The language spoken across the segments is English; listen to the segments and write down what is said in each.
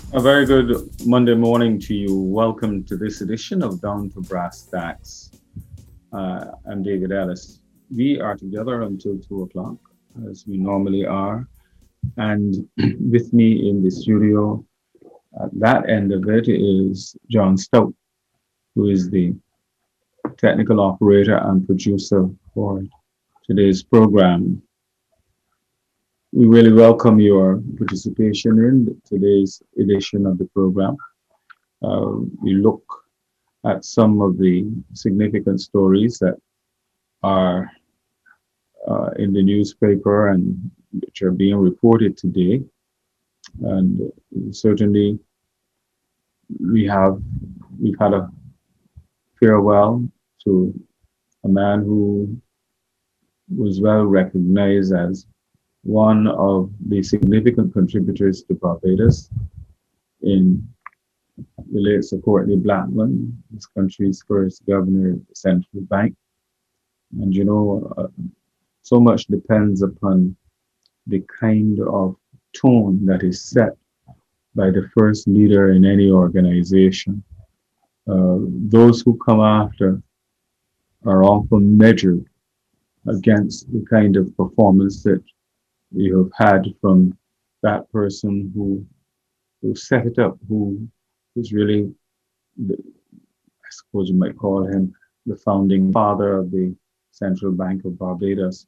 A very good Monday morning to you. Welcome to this edition of Down to Brass Tacks. I'm David Ellis. We are together until 2 o'clock, as we normally are. And with me in the studio, at that end of it, is John Stout, who is the technical operator and producer for today's program. We really welcome your participation in today's edition of the program. We look at some of the significant stories that are in the newspaper and which are being reported today. And certainly, we have we've had a farewell to a man who was well recognized as one of the significant contributors to Barbados in the late Sir Courtney Blackman, this country's first governor of the central bank. And so much depends upon the kind of tone that is set by the first leader in any organization. Those who come after are often measured against the kind of performance that you have had from that person who set it up, who is really, I suppose you might call him the founding father of the Central Bank of Barbados.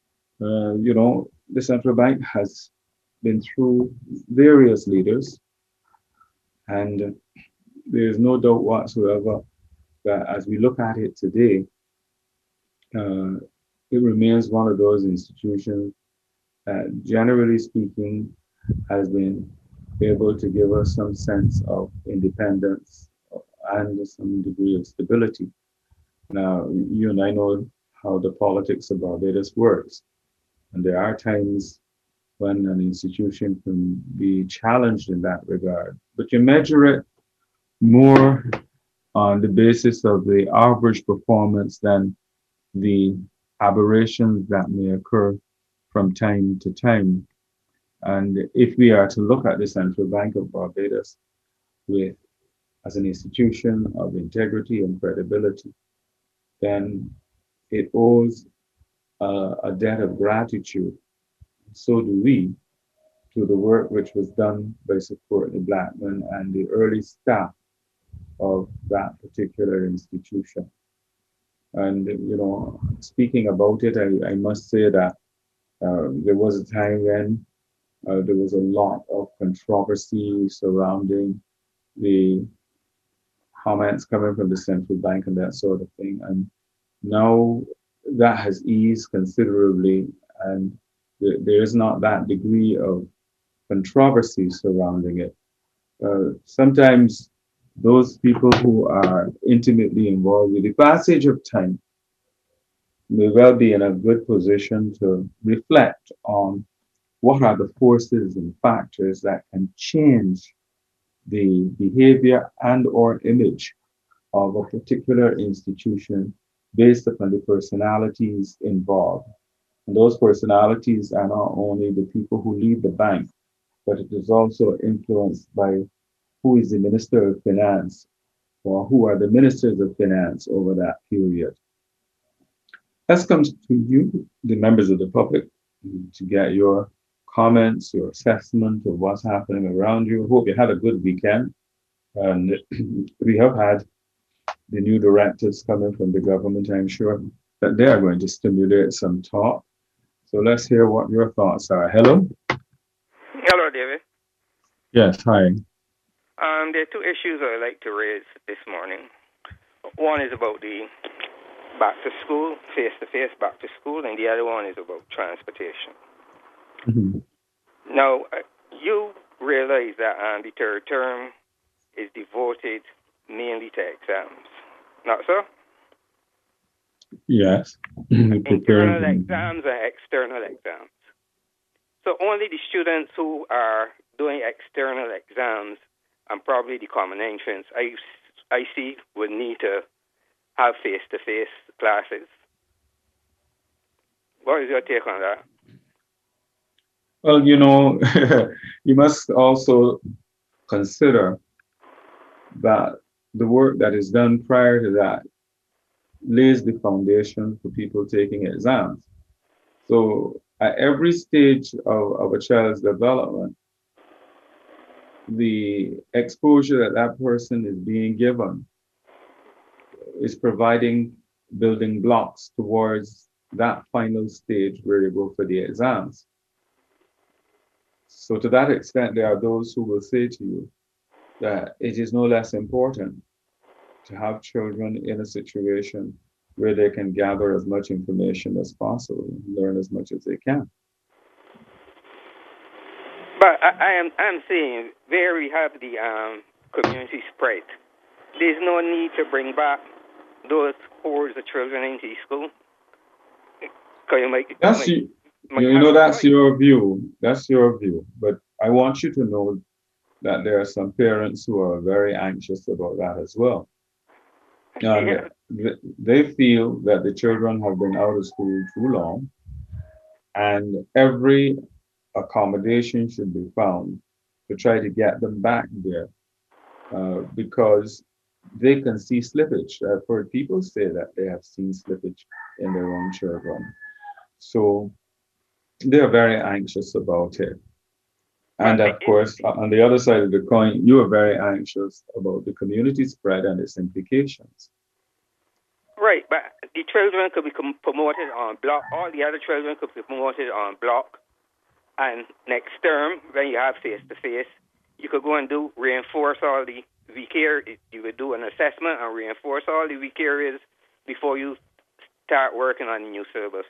The central bank has been through various leaders, and there is no doubt whatsoever that as we look at it today, uh, it remains one of those institutions that, generally speaking, has been able to give us some sense of independence and some degree of stability. Now, you and I know how the politics of Barbados works, and there are times when an institution can be challenged in that regard. But you measure it more on the basis of the average performance than the aberrations that may occur from time to time. And if we are to look at the Central Bank of Barbados with as an institution of integrity and credibility, then it owes a debt of gratitude. So do we to the work which was done by Sir Courtney Blackman and the early staff of that particular institution. And speaking about it, I must say that there was a time when there was a lot of controversy surrounding the comments coming from the central bank and that sort of thing. And now that has eased considerably, and there is not that degree of controversy surrounding it. Sometimes those people who are intimately involved with the passage of time may well be in a good position to reflect on what are the forces and factors that can change the behavior and or image of a particular institution based upon the personalities involved. And those personalities are not only the people who lead the bank, but it is also influenced by who is the Minister of Finance or who are the ministers of finance over that period. Let's come to you, the members of the public, to get your comments, your assessment of what's happening around you. Hope you had a good weekend. And we have had the new directives coming from the government. I'm sure that they are going to stimulate some thought. So let's hear what your thoughts are. Hello? Hello, David. Yes, hi. There are two issues I'd like to raise this morning. One is about the back to school, face to face back to school, and the other one is about transportation. Mhm. Now, you realize that the third term is devoted mainly to exams, not so? Yes. Preparing Internal for exams and external exams. So only the students who are doing external exams and probably the common entrance I see would need to have face-to-face classes. What is your take on that? Well, you must also consider that the work that is done prior to that lays the foundation for people taking exams. So at every stage of a child's development, the exposure that that person is being given is providing building blocks towards that final stage where they go for the exams. So to that extent, there are those who will say to you that it is no less important to have children in a situation where they can gather as much information as possible, learn as much as they can. But I'm saying very have the community spread. There's no need to bring back those hordes of children into school. Cause That's you know that's your view. That's your view. But I want you to know that there are some parents who are very anxious about that as well. And yeah. they feel that the children have been out of school too long, and every accommodation should be found to try to get them back there because they can see slippage. I've heard people say that they have seen slippage in their own children. So they're very anxious about it. But And of course, on the other side of the coin, you are very anxious about the community spread and its implications. right, but the children could be promoted on block. All the other children could be promoted on block. And next term, when you have face to face, you could go and reinforce all the weak areas. You would do an assessment and reinforce all the weak areas before you start working on the new syllabus.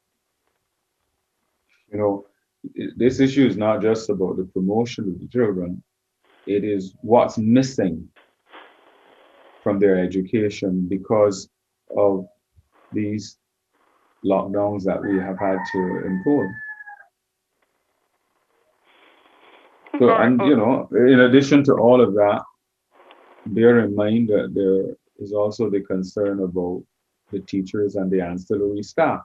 You know, this issue is not just about the promotion of the children, it is what's missing from their education because of these lockdowns that we have had to impose. So, and you know, in addition to all of that, bear in mind that there is also the concern about the teachers and the ancillary staff.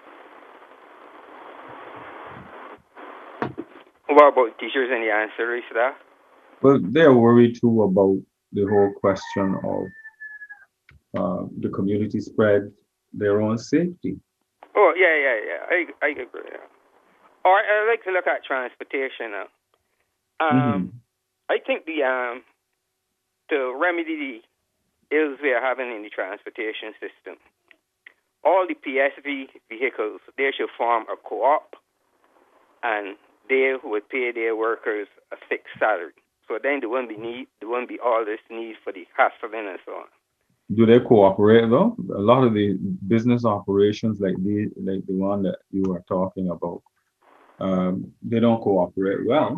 What about teachers and the ancillary staff? Well, they're worried too about the whole question of the community spread, their own safety. Oh, yeah. I agree. Yeah. Or I like to look at transportation now. I think to remedy the ills we are having in the transportation system, all the PSV vehicles, they should form a co-op, and they would pay their workers a fixed salary. So then there won't be all this need for the hassling and so on. Do they cooperate though? A lot of the business operations like the one that you are talking about, they don't cooperate well.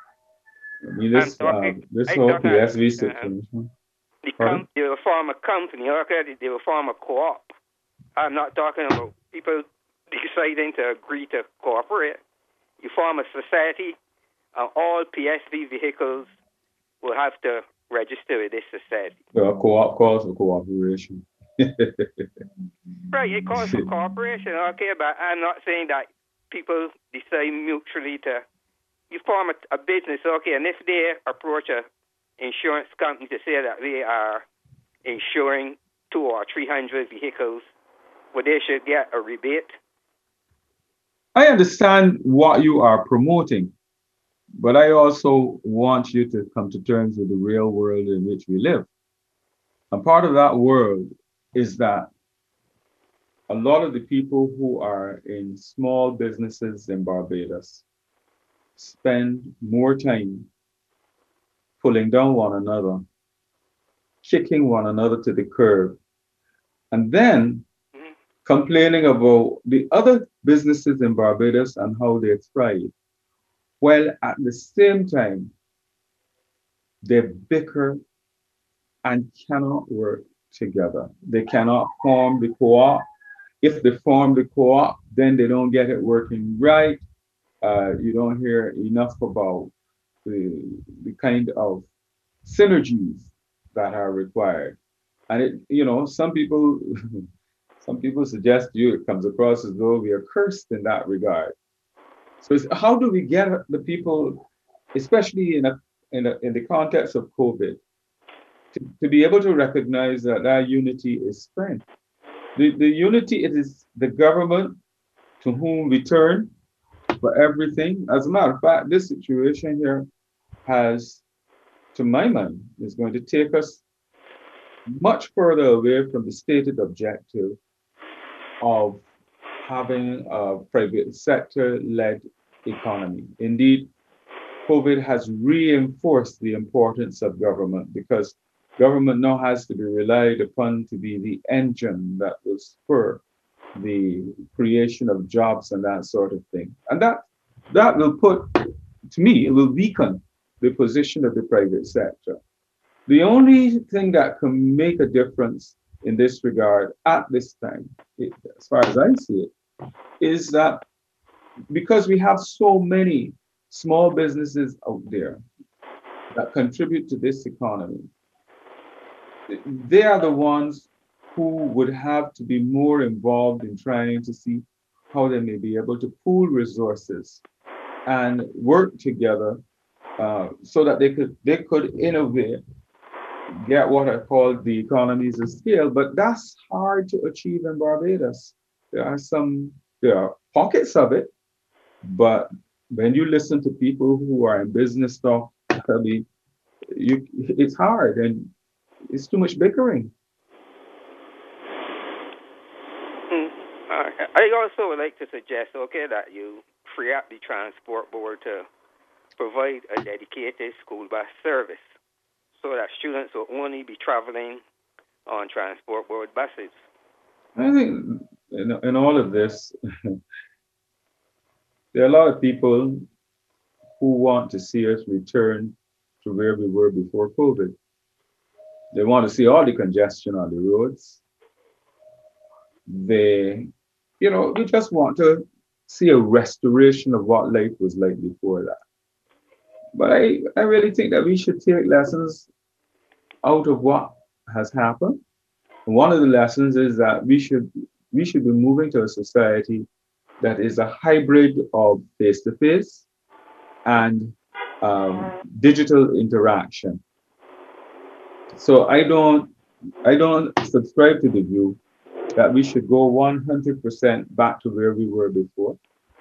I mean, this whole PSV situation. They will form a company, okay? They will form a co-op. I'm not talking about people deciding to agree to cooperate. You form a society, and all PSV vehicles will have to register with this society. So a co-op calls for cooperation. Right, it calls for cooperation, okay? But I'm not saying that people decide mutually to. You form a business, okay, and if they approach a insurance company to say that they are insuring 200 or 300 vehicles, well, they should get a rebate. I understand what you are promoting, but I also want you to come to terms with the real world in which we live. And part of that world is that a lot of the people who are in small businesses in Barbados spend more time pulling down one another, kicking one another to the curb, and then complaining about the other businesses in Barbados and how they thrive. While at the same time, they bicker and cannot work together. They cannot form the co-op. If they form the co-op, then they don't get it working right. You don't hear enough about the kind of synergies that are required. And some people suggest to you it comes across as though we are cursed in that regard. So how do we get the people, especially in in the context of COVID, to be able to recognize that that unity is strength. The unity, it is the government to whom we turn for everything. As a matter of fact, this situation here has, to my mind, is going to take us much further away from the stated objective of having a private sector led economy. Indeed, COVID has reinforced the importance of government because government now has to be relied upon to be the engine that will spur the creation of jobs and that sort of thing. And that will put, to me, it will weaken the position of the private sector. The only thing that can make a difference in this regard at this time, as far as I see it, is that because we have so many small businesses out there that contribute to this economy, they are the ones who would have to be more involved in trying to see how they may be able to pool resources and work together so that they could innovate, get what I call the economies of scale. But that's hard to achieve in Barbados. There are pockets of it, but when you listen to people who are in business stuff, I mean, it's hard and it's too much bickering. I also would like to suggest, okay, that you free up the transport board to provide a dedicated school bus service so that students will only be traveling on transport board buses. I think in all of this, there are a lot of people who want to see us return to where we were before COVID. They want to see all the congestion on the roads. They, we just want to see a restoration of what life was like before that. But I really think that we should take lessons out of what has happened. One of the lessons is that we should be moving to a society that is a hybrid of face to face and digital interaction. So I don't subscribe to the view that we should go 100% back to where we were before.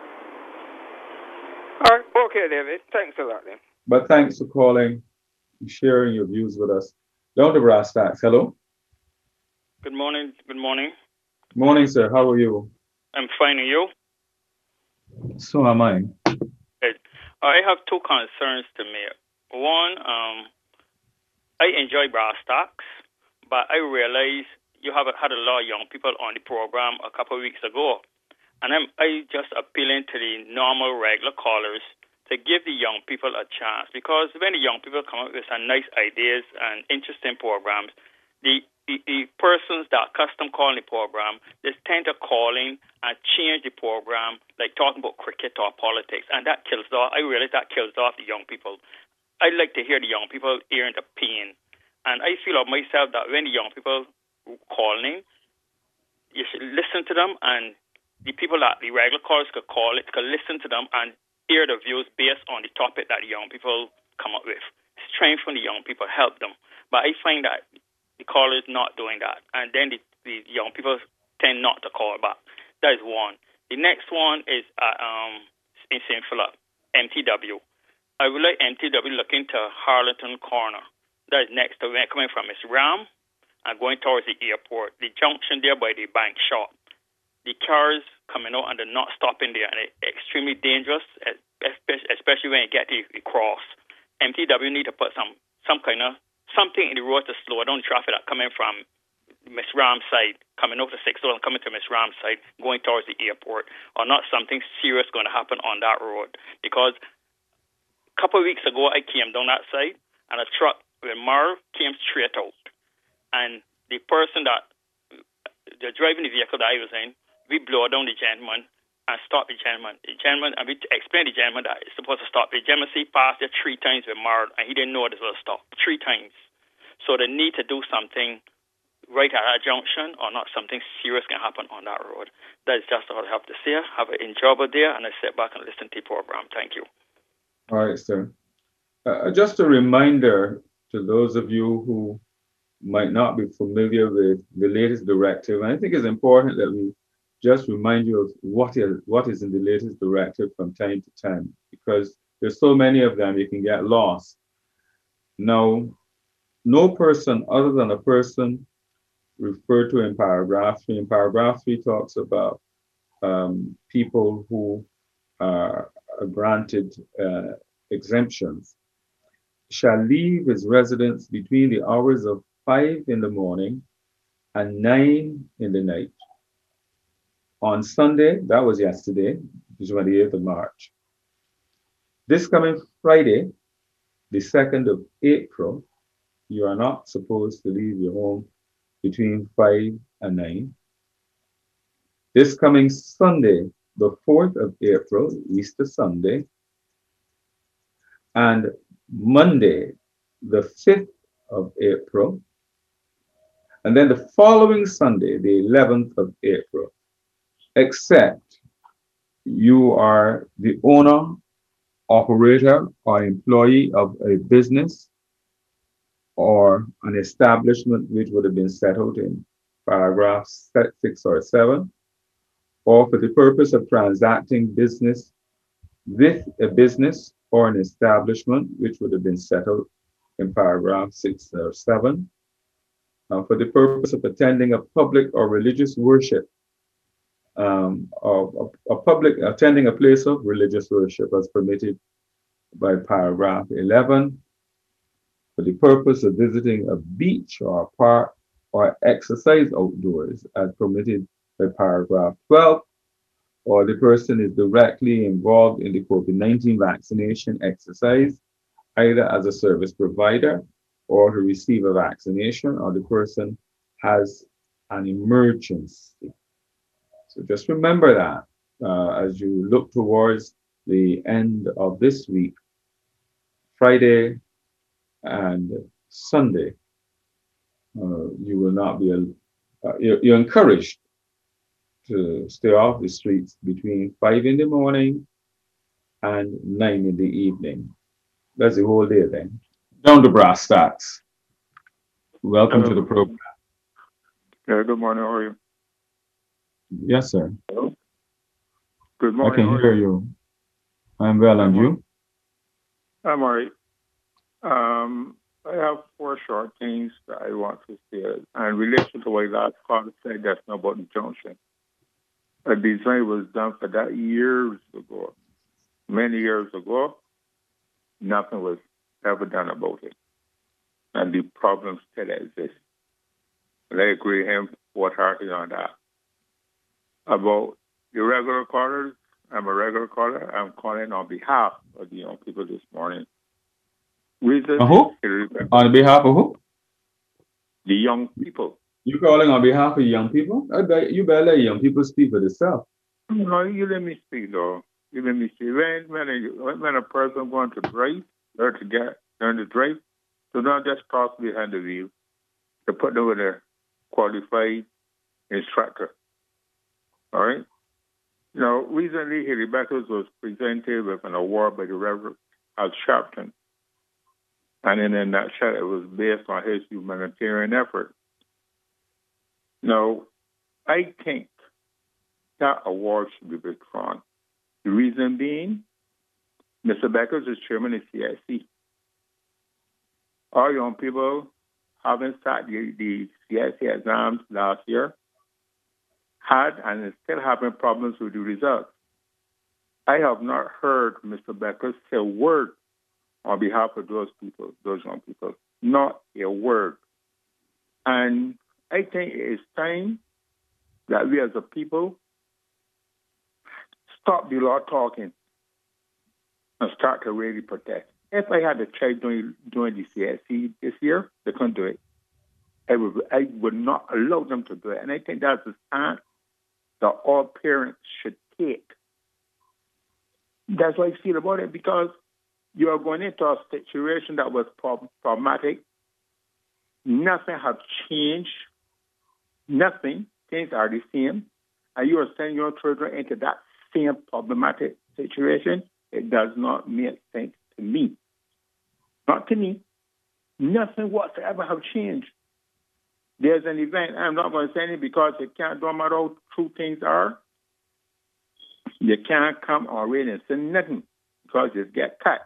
All right. Okay, David. Thanks a lot, then. But thanks for calling and sharing your views with us. Down to brass tacks. Hello. Good morning. Good morning. Morning, sir. How are you? I'm fine. And you? So am I. Good. I have two concerns to make. One, I enjoy brass tacks, but I realize you have had a lot of young people on the program a couple of weeks ago, and I just appealing to the normal, regular callers to give the young people a chance, because when the young people come up with some nice ideas and interesting programs, the persons that custom calling the program, they tend to calling and change the program, like talking about cricket or politics, and that kills off. I realize that kills off the young people. I like to hear the young people hearing the pain, and I feel of myself that when the young people calling, you should listen to them, and the people that the regular callers could call it, could listen to them and hear the views based on the topic that the young people come up with. Strengthen the young people, help them. But I find that the caller is not doing that, and then the young people tend not to call back. That is one. The next one is in St. Philip, MTW. I would like MTW look into Harlington Corner. That is next to when coming from Miss Ram and going towards the airport. The junction there by the bank shop. The cars coming out and they're not stopping there, and it's extremely dangerous, especially when you get to the cross. MTW need to put some kind of something in the road to slow down traffic that coming from Miss Ram side, coming over to 6 and coming to Miss Ram side, going towards the airport, or not something serious going to happen on that road. Because a couple of weeks ago, I came down that side, and a truck with Mar came straight out, and the person that the driving the vehicle that I was in, we blow down the gentleman and stop the gentleman. And we explain to the gentleman that it's supposed to stop. The gentleman passed there 3 times with Mar, and he didn't know it was a stop 3 times. So they need to do something right at that junction, or not something serious can happen on that road. That is just all I have to say. Have an enjoyable day, and I sit back and listen to the program. Thank you. All right, sir. Just a reminder to those of you who might not be familiar with the latest directive, and I think it's important that we just remind you of what is in the latest directive from time to time, because there's so many of them you can get lost. Now, no person other than a person referred to in paragraph 3. In paragraph 3 talks about people who are granted exemptions shall leave his residence between the hours of 5 in the morning and 9 in the night. On Sunday, that was yesterday, the 28th of March. This coming Friday, the 2nd of April, you are not supposed to leave your home between 5 and 9. This coming Sunday, the 4th of April, Easter Sunday, and Monday, the 5th of April, and then the following Sunday, the 11th of April, except you are the owner, operator, or employee of a business or an establishment which would have been set out in paragraphs 6 or 7, or for the purpose of transacting business with a business or an establishment which would have been set out in paragraph 6 or 7, for the purpose of attending a public or religious worship, or a public attending a place of religious worship as permitted by paragraph 11, for the purpose of visiting a beach or a park or exercise outdoors as permitted by paragraph 12, or the person is directly involved in the COVID-19 vaccination exercise, either as a service provider or to receive a vaccination, or the person has an emergency. So just remember that as you look towards the end of this week, Friday and Sunday, you will not be, you're encouraged to stay off the streets between 5 in the morning and 9 in the evening. That's the whole day then. Down to brass tacks. Welcome to the program. Yeah, good morning. How are you? Yes, sir. Hello? Good I morning. can hear you. I'm well, and you? I'm all right. I have 4 short things that I want to say. And in relation to what last caller said, that's not about the junction. A design was done for that years ago. Many years ago, nothing was ever done about it. And the problem still exists. And I agree with him wholeheartedly on that. About the regular callers, I'm a regular caller. I'm calling on behalf of the young people this morning. Reason Who? On behalf of who? the young people. You calling on behalf of young people? You better let young people speak for themselves. No, you let me speak, though. You let me speak. When a person wants to drive, learn to drive, so don't just toss behind the wheel. To put them with a qualified instructor. All right? Now, recently, Hilly Beckers was presented with an award by the Reverend Al Sharpton. And in a nutshell, it was based on his humanitarian effort. Now, I think that award should be withdrawn. The reason being, Mr. Beckers is chairman of CIC. Our young people haven't sat the CIC exams last year, had and is still having problems with the results. I have not heard Mr. Beckers say a word on behalf of those people, those young people. Not a word. And I think it is time that we as a people stop the law talking and start to really protect. If I had a child doing the CSC this year, they couldn't do it. I would not allow them to do it. And I think that's the stand that all parents should take. That's what I feel about it, because you are going into a situation that was problematic. Nothing has changed. Nothing. Things are the same. And you are sending your children into that same problematic situation. It does not make sense to me. Not to me. Nothing whatsoever have changed. There's an event. I'm not going to say it because you can't, no matter how true things are, you can't come on radio and say nothing because you get cut.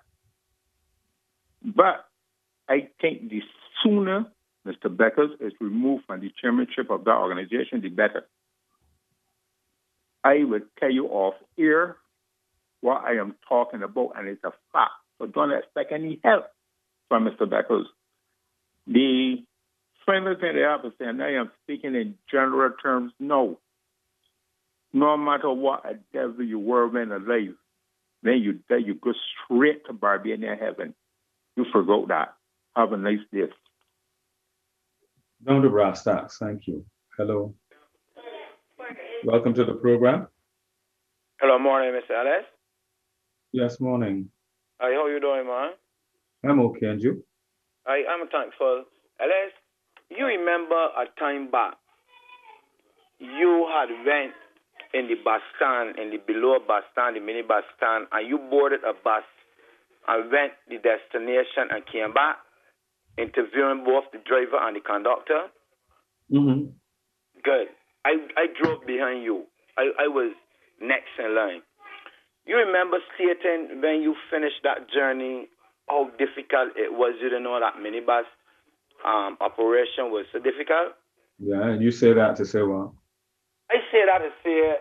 But I think the sooner Mr. Beckers is removed from the chairmanship of that organization, the better. I will tell you off air what I am talking about, and it's a fact. So don't expect any help from Mr. Beckers. The final thing they have to say, and I am speaking in general terms, no. No matter what a devil you were when alive, then you die, you go straight to Barbadian heaven. You forgot that. Have a nice day. Down to brass tacks. Thank you. Hello. Welcome to the program. Hello, morning, Mr. Ellis. Yes, morning. Hi, how you doing, man? I'm okay, and you? I'm thankful. Ellis, you remember a time back, you had went in the bus stand, in the below bus stand, the mini bus stand, and you boarded a bus and went the destination and came back, interviewing both the driver and the conductor? Mm-hmm. Good. I drove behind you. I was next in line. You remember stating when you finished that journey how difficult it was? You didn't know that minibus operation was so difficult? Yeah, and you say that to say what? I say that to say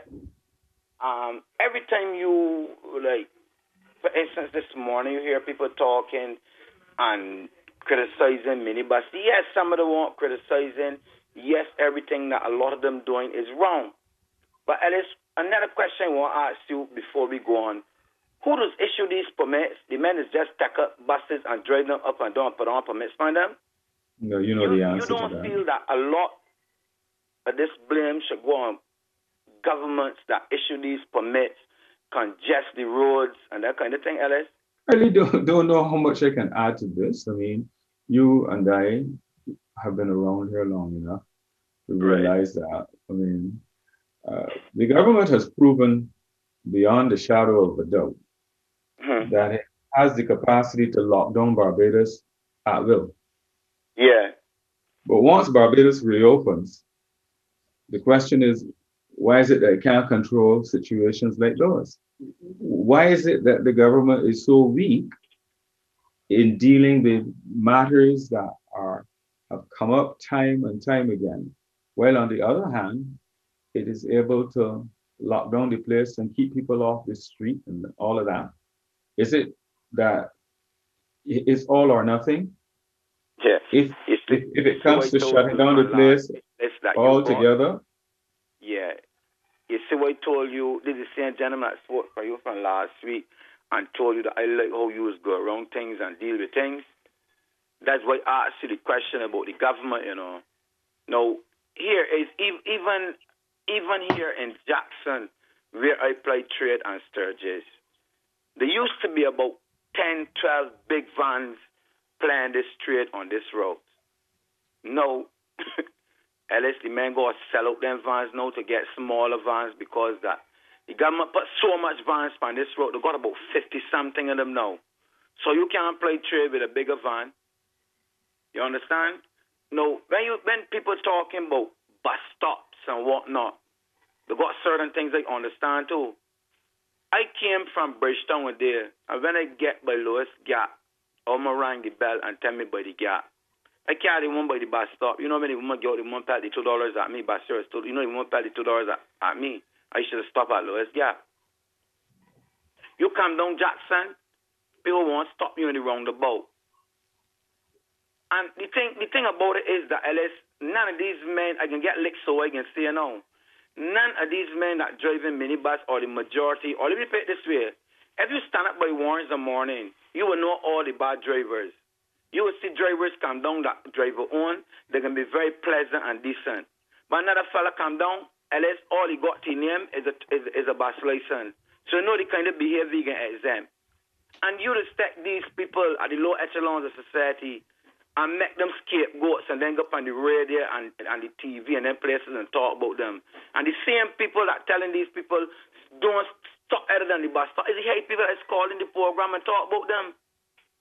every time you, like, for instance, this morning you hear people talking and criticizing minibus. Yes, some of them weren't criticizing. Yes, everything that a lot of them doing is wrong. But Ellis, another question I want to ask you before we go on. Who does issue these permits? The men is just take up buses and drive them up and down, put on permits for them? No, you know the answer to that. You don't feel that a lot of this blame should go on governments that issue these permits, congest the roads and that kind of thing, Ellis? I really don't know how much I can add to this. I mean, you and I have been around here long enough to realize that. I mean, the government has proven beyond the shadow of a doubt that it has the capacity to lock down Barbados at will. Yeah. But once Barbados reopens, the question is, why is it that it can't control situations like those? Why is it that the government is so weak in dealing with matters that have come up time and time again, while on the other hand, it is able to lock down the place and keep people off the street and all of that? Is it that it's all or nothing? Yeah. If it comes to shutting down the place altogether? Yeah. You see what I told you? This is the same gentleman that spoke for you from last week and told you that I like how you go around things and deal with things. That's why I asked you the question about the government, you know. Now, here is even here in Jackson, where I play trade and Sturgis, there used to be about 10, 12 big vans playing this trade on this road. No, Ellis, the men go sell out them vans now to get smaller vans because that the government put so much vans on this road. They got about 50-something of them now. So you can't play trade with a bigger van. You understand? No, when people talking about bus stops and whatnot, they got certain things I understand too. I came from Bridgetown with there, and when I get by Lewis Gap, I'm going to ring the bell and tell me by the gap. I can't even by the bus stop. You know when the woman got the woman paid the $2 at me, bus service, you know the woman paid the $2 at me. I should have stopped at Lewis Gap. You come down Jackson, people won't stop you in the roundabout. And the thing about it is that, Ellis, none of these men, I can get licked so I can say no. None of these men that drive in minibus or the majority, or let me put it this way, if you stand up by Warren's in the morning, you will know all the bad drivers. You will see drivers come down that driver on, they can be very pleasant and decent. But another fella come down, Ellis, all he got to name is a bus license. So you know the kind of behavior you can exempt. And you respect these people at the low echelons of society and make them scapegoats and then go up on the radio and the TV and then places and talk about them. And the same people that telling these people don't stop other than the bus stop is the hate people that's calling the program and talk about them.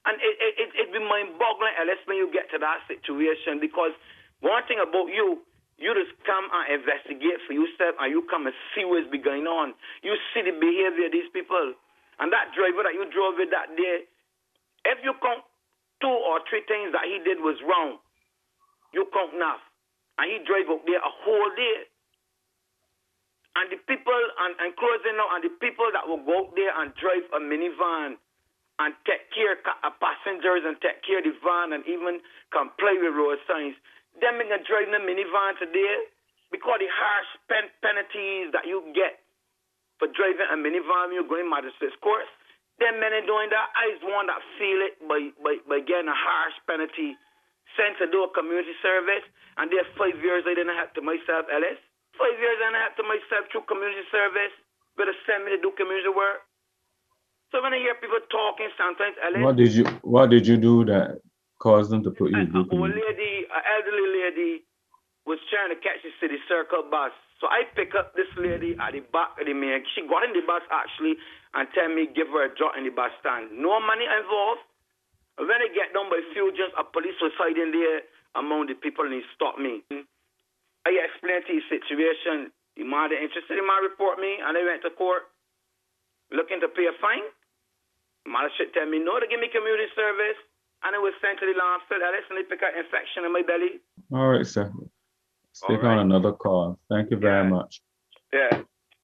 And it be mind-boggling, Ellis, when you get to that situation, because one thing about you just come and investigate for yourself, and you come and see what's be going on. You see the behavior of these people. And that driver that you drove with that day, if you count 2 or 3 things that he did was wrong, you count enough. And he drove up there a whole day. And the people, and closing now, and the people that will go out there and drive a minivan and take care of passengers and take care of the van and even comply with road signs, them going to drive the minivan today because the harsh penalties that you get for driving a minivan when you're going magistrate's court, them men are doing that. I is one that feel it by getting a harsh penalty sent to do a community service, and there 5 years I didn't have to myself, Ellis. 5 years I didn't have to myself through community service, but they send me to do community work. So when I hear people talking sometimes, Ellis. What did you do that caused them to put you in the an elderly lady was trying to catch the city circle bus. So I pick up this lady at the back of the main. She got in the bus actually and tell me give her a drop in the bus stand. No money involved. When I get down by Fusions, a police was hiding there among the people and he stopped me. I explained to the situation. The man interested in my report me and I went to court looking to pay a fine. The magistrate tell me no to give me community service. And it was sent to the landfill. I recently picked up infection in my belly. All right, sir. Let's take on another call. Thank you very much. Yeah.